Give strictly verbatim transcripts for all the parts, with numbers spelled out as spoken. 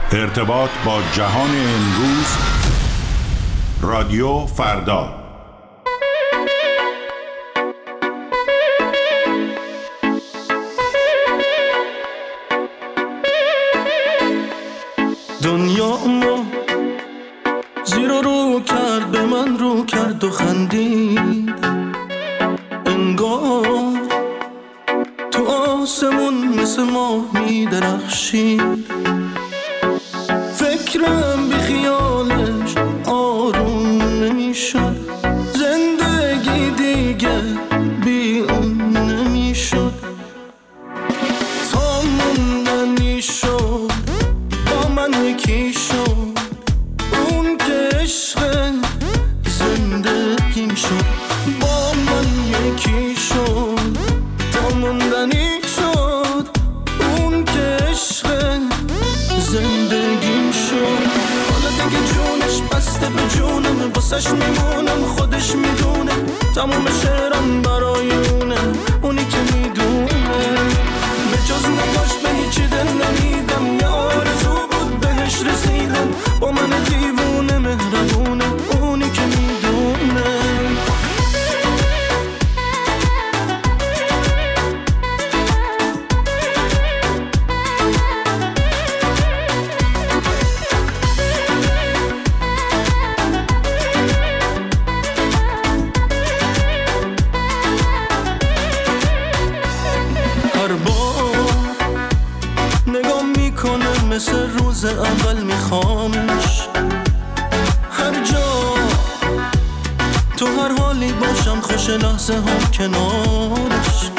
ارتباط با جهان امروز، رادیو فردا. دنیا ما زیر و رو کرد، به من رو کرد و خندید، انگار تو آسمون مثل ماه می درخشید. فکرم بی خیالش آروم نمیشد، زندگی دیگه بی اون نمیشد. تا موندنی شد با من یکی شد، اون که عشق زندگیم شد. با من یکی شد تا موندنی شد، اون که عشق زندگیم شد. حالا دیگه جونش بسته به جونم، واسش میمونم خودش میدونه، تموم شعرم برای اونه، اونی که میدونه. به جز نگاش به هیچی دل نمیدم، یه آرزو بود بهش رسیدم. با من دیوونه مهربونه، اونی که میدونه. مثل روز اول میخوامش، هر جا تو هر حالی باشم، خوش لحظه هم کنارش.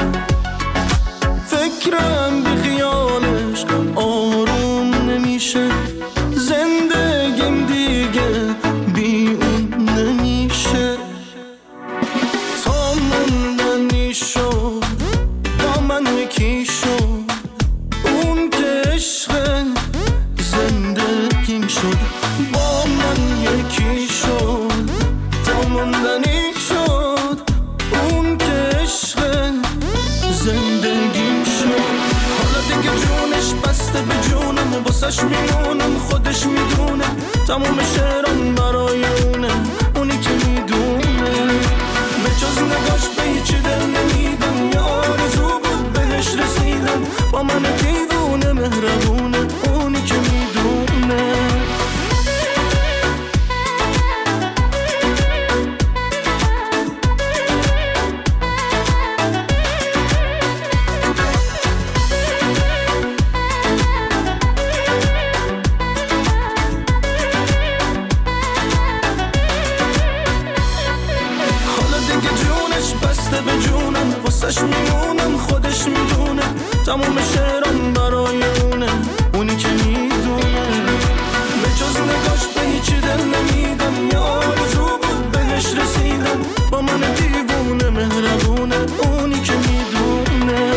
فکرم بی خیالش آروم نمیشه، زندگیم دیگه بی اون نمیشه. تا موندنی شد با من یکی شد، اون که عشق زندگیم شد. با من یکی شد تا موندنی شد، اون که عشق زندگیم شد. حالا دیگه جونش بسته به جونم، واسش میمونم خودش میدونه، تموم شعرم برای اونه، اونی که میدونه. به جز نگاش به هیچی دل نمیدم، یه آرزو بود بهش رسیدم. با من دیوونه مهربونه، اونی که میدونه. حالا دیگه جونش بسته به جونم، واسش میمونم خودش میدونه، تموم شعرم برای اونه، اونی که میدونه. به جز نگاش به هیچی دل نمیدم، یه آرزو بود بهش رسیدم. با من دیوونه مهربونه، اونی که میدونه.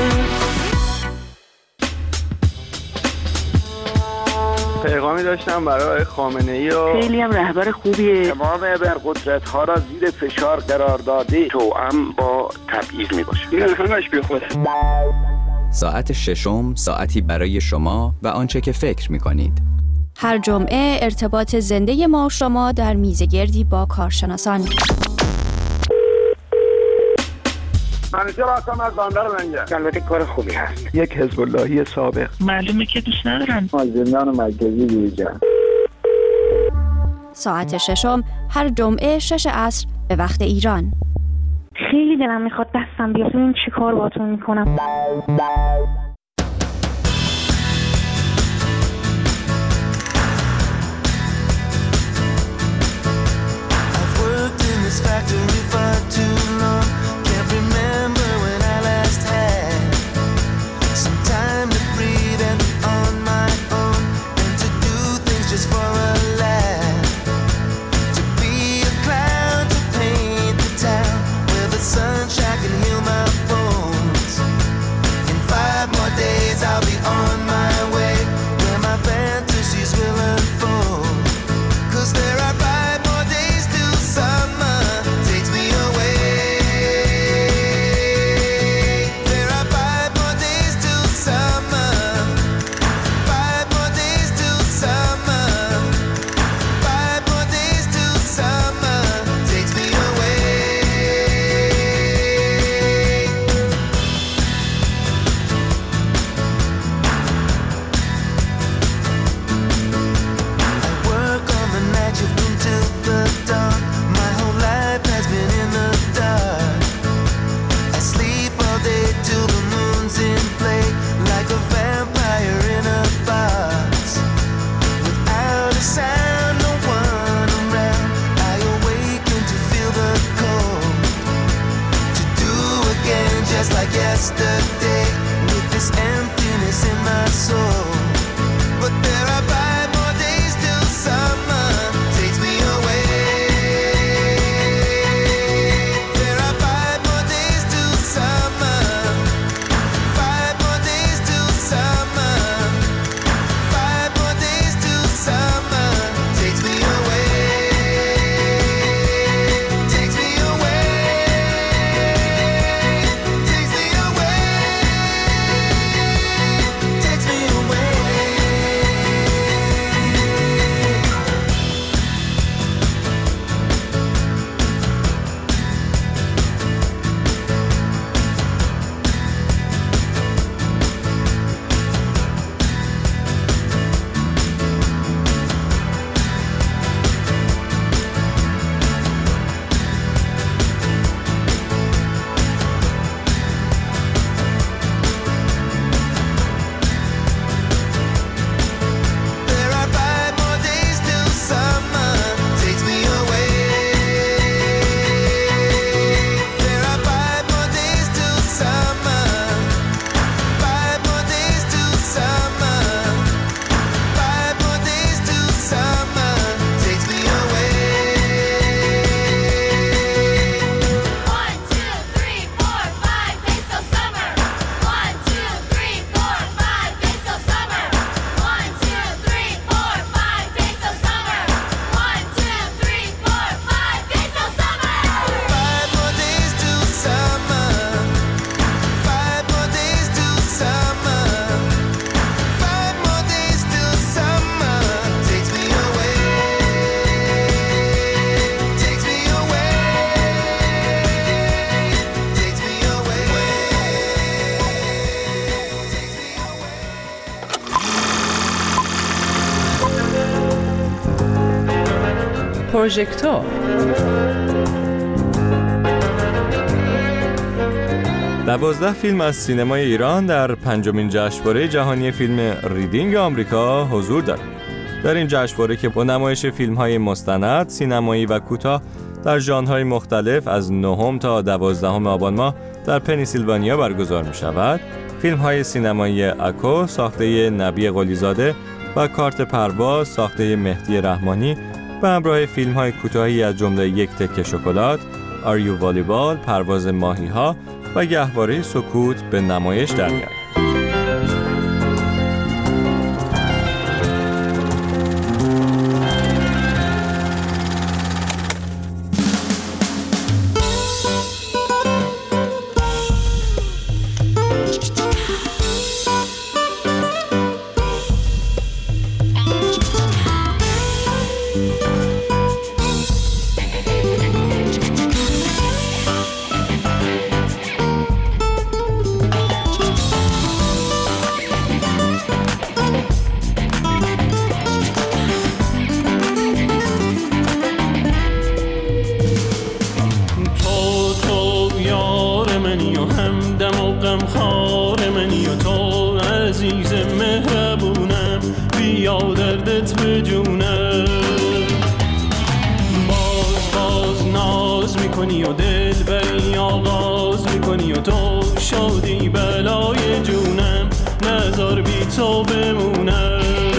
پیغامی داشتم برای خامنه‌ای و خیلی هم رهبر خوبیه. تمام ابرقدرت ها را زیر فشار قرار داده، توأم با تبعیض میباشه. این همش بی خوده. ساعت ششم، ساعتی برای شما و آنچه که فکر میکنید. هر جمعه ارتباط زنده ما و شما در میزگردی با کارشناسان. منیجر آسام از باندر منگه. البته کار خوبی هست. یک حزب اللهی سابق. معلومه که دوست ندارن. از زندان مرکزی دیجا. ساعت ششم هر جمعه شش عصر به وقت ایران. خیلی دلم میخواد دستم بیاد، ببین چی کار باهاتون میکنم. Sunshine can heal my bones. In five more پروژکتور. دوازده فیلم از سینمای ایران در پنجمین جشنواره جهانی فیلم ریدینگ آمریکا حضور دارد. در این جشنواره که با نمایش فیلم‌های مستند، سینمایی و کوتاه در ژانرهای مختلف از نهم تا دوازدهم آبان ماه در پنیسیلوانیا برگزار می‌شود، فیلم‌های سینمایی اکو ساخته نبی قلی‌زاده و کارت پرواز ساخته مهدی رحمانی به همراه فیلم‌های کوتاهی از جمله یک تکه شکلات، آریو والیبال، پرواز ماهی‌ها و گهواره سکوت به نمایش در می‌آید. و دل بری آغاز میکنی و تو شادی بلای جونم، نذار بی تو بمونم.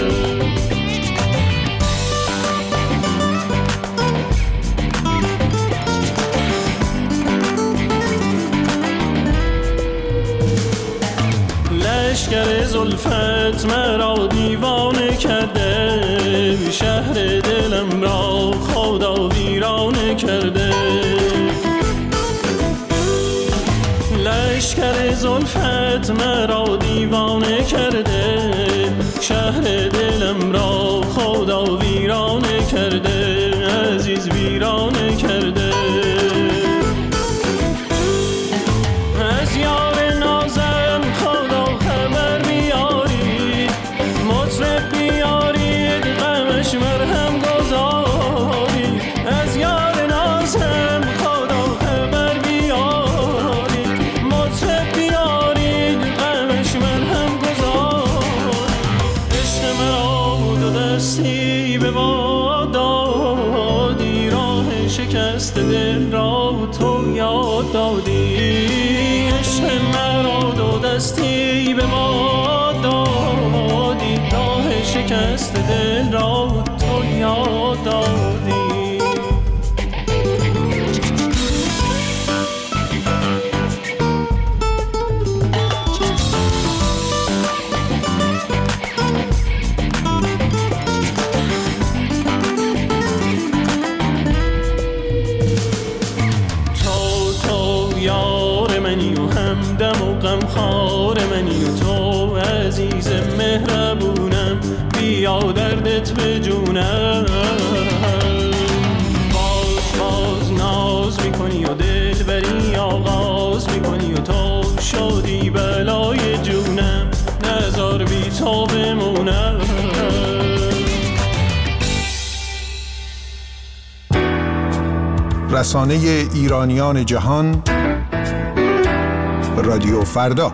لشکر زلفت مرا دیوانه کرده، شهر دلم را خدا ویرانه کرده. لشکر زلفت مرا دیوانه کرده، شهر دلم را خدا ویرانه کرده، عزیز ویرانه کرده. از یار نازم خدا خبر بیاری، مطرب بیاری غمش مرهم گذاری. از یار نازم خدا خبر بیاری، مطرب بیاری غمش مرهم گذاری. عشق مرا دو دستی به ما دادی، راه شکست دل را تو یاد دادی. عشق مرا دو دستی به ما دادی، راه شکست دل را تو یاد دادی. دم و غمخوار منی و تو عزیز مهربونم، بیا دردت به جونم. باز باز ناز میکنی و دل بری آغاز میکنی و تو شادی بلای جونم، نذار بی تو بمونم. رسانه ایرانیان جهان، رادیو فردا.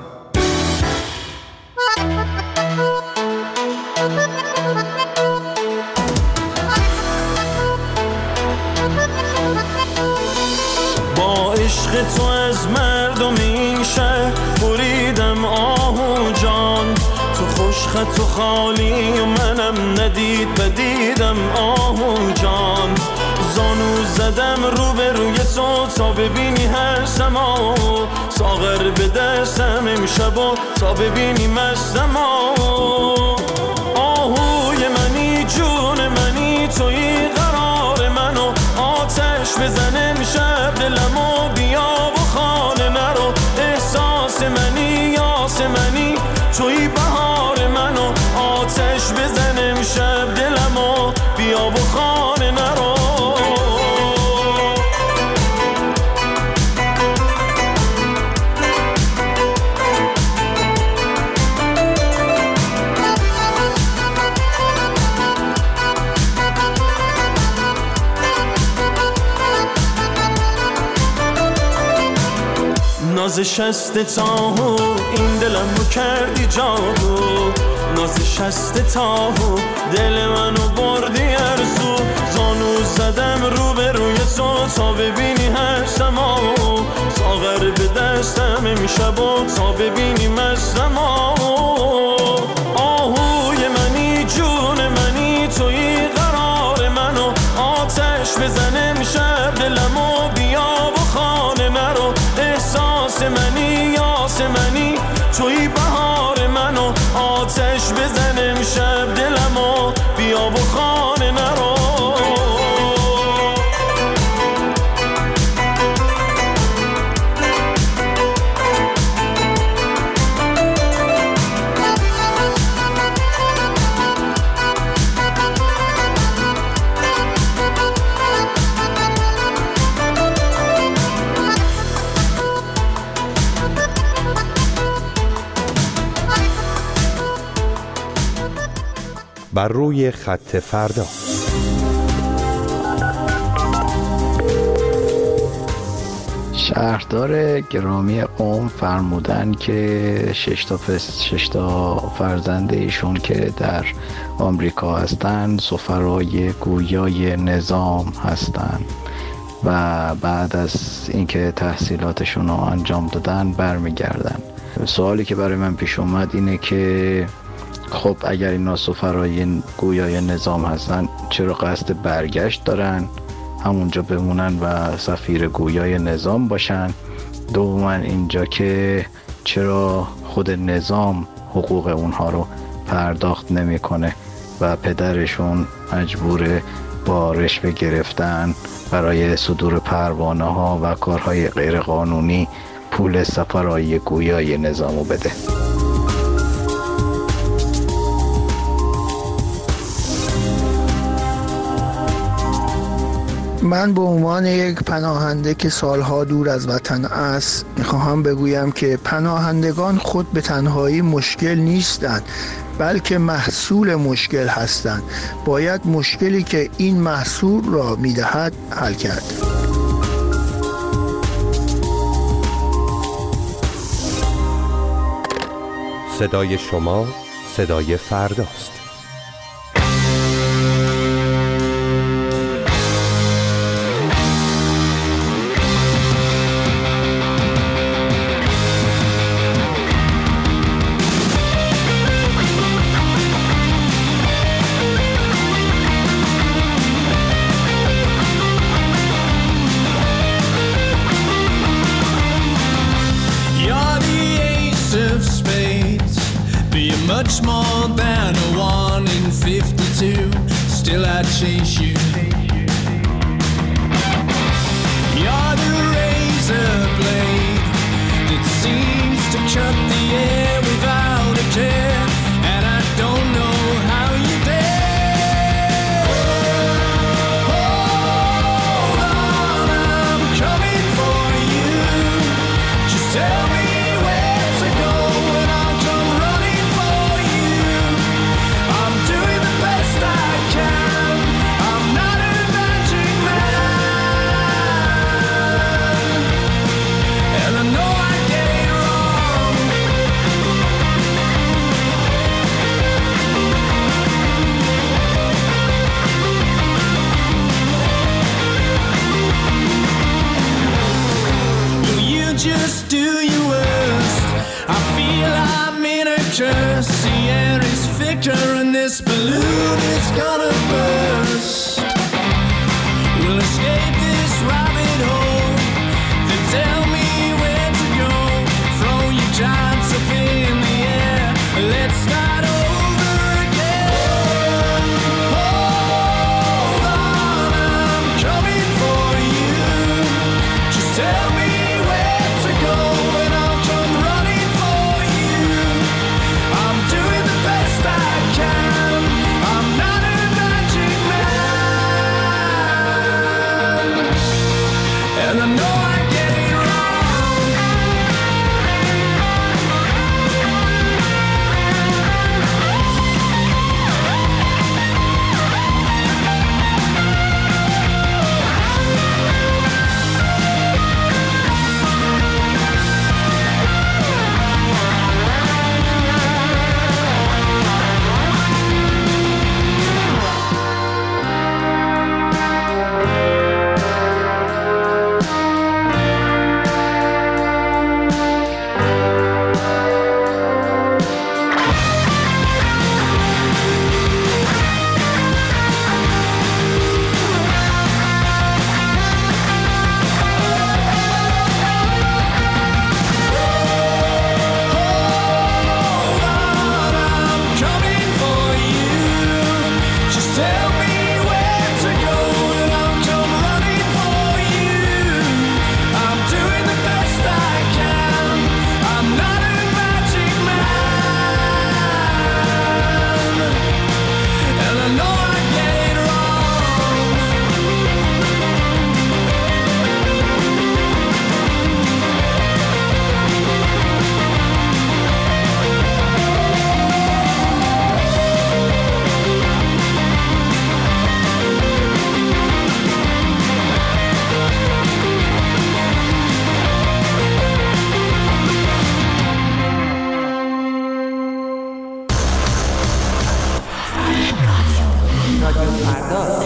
با عشق تو از مردم این شهر بریدم آهو جان، تو خوشخط و خالی و منم ندید بدیدم آهو جان. زانو زدم رو به روی تو تا ببینی هر سما، ساغر به دستم امشب و تا ببینی مستم. آهوی منی جون منی توی قرار منو، آتش بزن امشب دلمو بیا و خانه نرو. احساس منی یاس منی توی بهار منو، آتش بزن امشب دلمو بیا و خانه نرو. ناز شست تاهو این دلم رو کردی جادو ناز شست تاهو دل منو بردی ارزو زانو زدم رو به روی تو تا ببینی هر سماو ساغر به دستم میشب و تا ببینی مستماو آهوی منی جون منی توی قرار منو آتش بزنه میشب دلمو بیا و خانه نرو احساس منی یاس منی توی بهار منو آتش بزنه میشب دلمو بیا و خانه نرو بر روی خط فردا. شهردار گرامی قم فرمودن که شش تا شش تا فرزند ایشون که در آمریکا هستن سفرای گویای نظام هستن و بعد از اینکه تحصیلاتشون رو انجام دادن برمیگردن. سوالی که برای من پیش اومد اینه که خب اگر اینا سفرای گویای نظام هستن چرا قصد برگشت دارن همونجا بمونن و سفیر گویای نظام باشن؟ دوما اینجا که چرا خود نظام حقوق اونها رو پرداخت نمیکنه و پدرشون مجبوره با رشوه گرفتن برای صدور پروانه ها و کارهای غیر قانونی پول سفرای گویای نظام رو بده؟ من به عنوان یک پناهنده که سالها دور از وطن است میخواهم بگویم که پناهندگان خود به تنهایی مشکل نیستند بلکه محصول مشکل هستند. باید مشکلی که این محصول را میدهد حل کرد. صدای شما صدای فرداست. Much more than a one in fifty-two. Still I chase you. You're the razor blade that seems to cut the air without a care, and I don't know how you dare. Hold on, I'm coming for you. Just tell me where to go and I'll come running for you. I'm doing the best I can. I'm not a magic man, and I know I get it wrong. Will you just do your worst? I feel I'm in a curse. The air is thicker and this balloon is gonna burst. We'll escape this rabbit hole. Then tell me where to go. Throw your giants up in the air. Let's start over again. Hold on, I'm coming for you. Just tell me where to go and I'll come running for you. I'm doing the best I can. I'm not a magic man. رادیو فردا.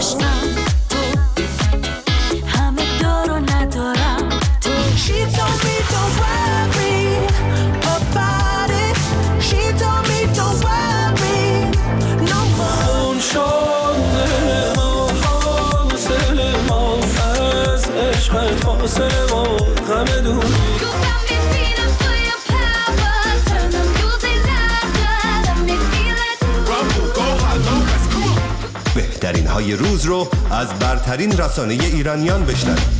همه دارو ندارم تو. She told me don't worry about it. She told me don't worry no more. اون شده ما فاصله ما از عشقت فاصله ما غم دوری. بهترین های روز رو از برترین رسانه ایرانیان بشنوید.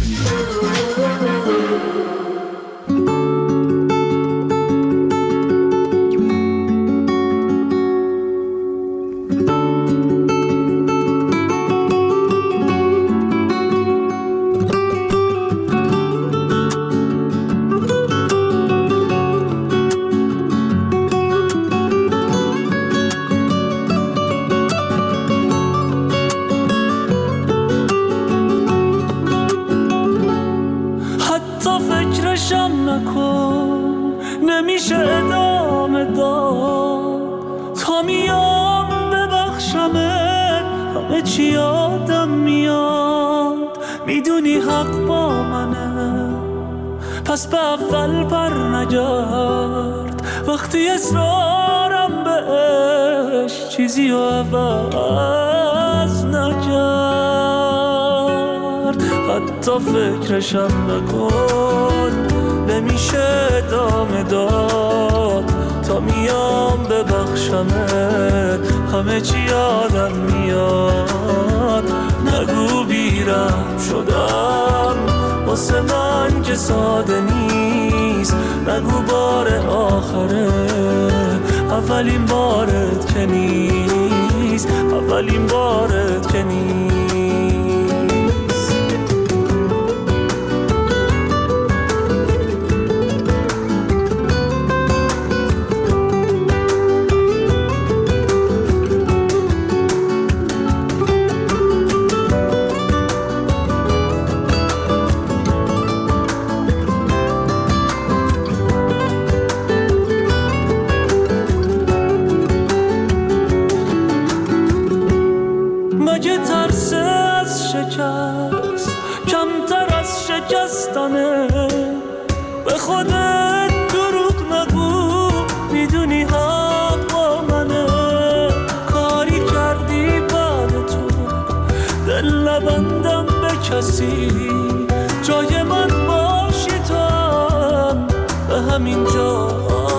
نمیشه ادامه داد تا میام ببخشمت همه چی یادم میاد میدونی حق با منه پس به اول پر نگرد وقتی اصرارم بهش چیزی رو عوض نکرد حتی فکرشم نکن نمیشه ادامه داد تا میام ببخشمت همه چی یادم میاد نگو بیرم شدم واسه من که ساده نیست نگو بار آخره اولین بارت که نیست اولین بارت که نیست مگه ترس از شکست کمتر از شکستنه به خودت دروغ نگو میدونی حق با منه کاری کردی بعد تو دل نبندم به کسی جای من باشی تو هم به همین جا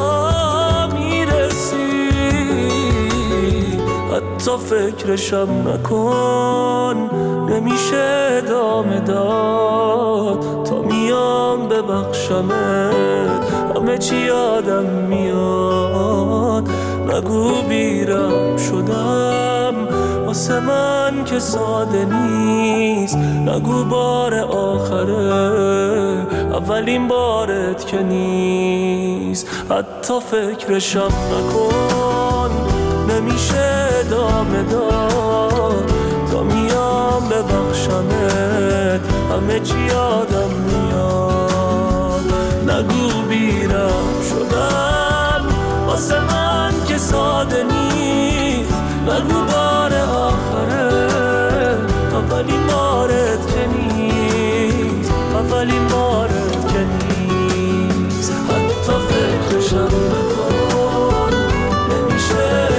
حتی فکرشم نکن نمیشه ادامه داد تا میام ببخشمت همه چی یادم میاد نگو بیرم شدم واسه من که ساده نیست نگو بار آخره اولین بارت که نیست حتی فکرشم نکن نمیشه ادامه داد تا میام ببخشمت همه چی یادم میاد نگو بیرم شدم واسه من که ساده نیست نگو بار آخره اولین بارت که نیست اولین بارت که نیست حتی فکرشم نکن نمیشه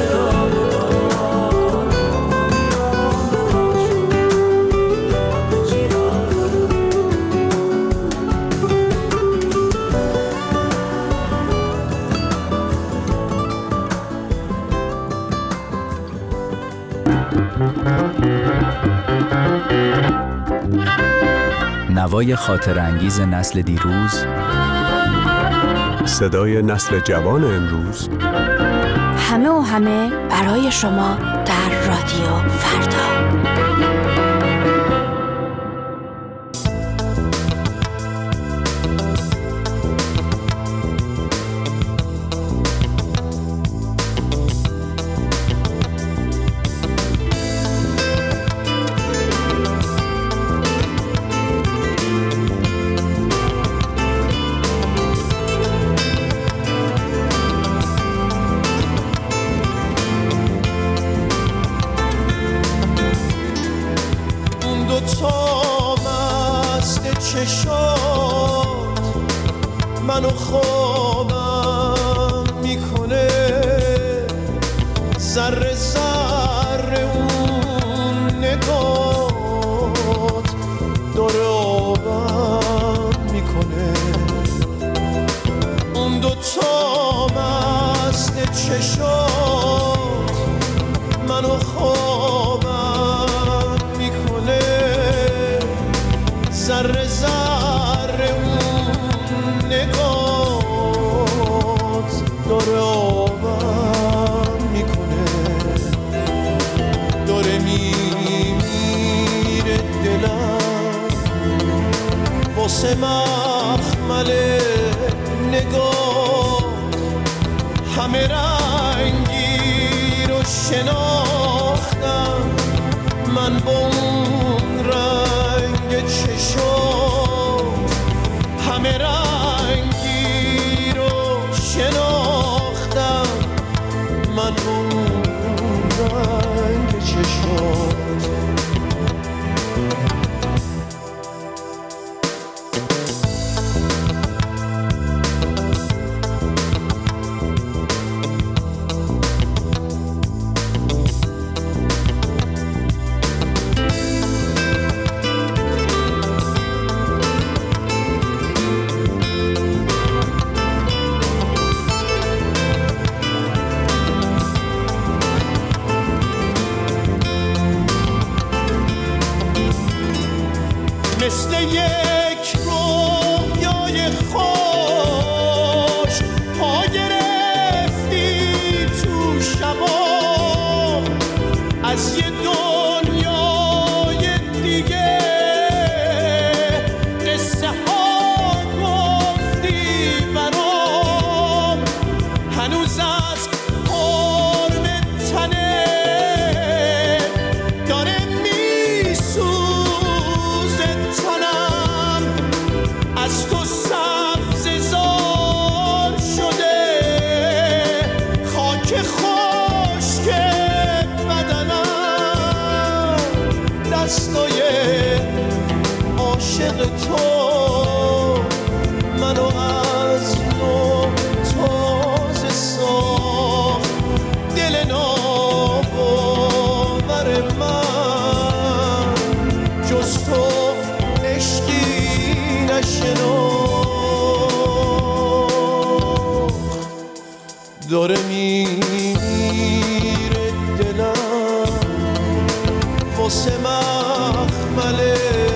نوای خاطر انگیز نسل دیروز صدای نسل جوان امروز همه و همه برای شما در رادیو فردا. چشات منو خوابم میکنه، ذره ذره اون نگات داره آبم میکنه. اون دوتا مست چشات منو خوابم میکنه، ذره ذره اون نگات داره آبم میکنه. داره میمیره دلم واسه مخمل نگاه، همه رنگی رو شناختم من با اون رنگ چشات، همه رنگی رو شناختم من با اون رنگ چشات. مثل یک رویای خوش پا گرفتی تو شبا، از یه دنیای دیگه قصه ها گفتی برام، هنوز از قرب تنه داره میسوزه تنم، از تو سبز زار شده خاک خشک بدنم، دستای عاشق تو منو از نو تازه ساخت. دل ناباور من جز تو عشقی نشناخت. داره میمیره دلم واسه مخمل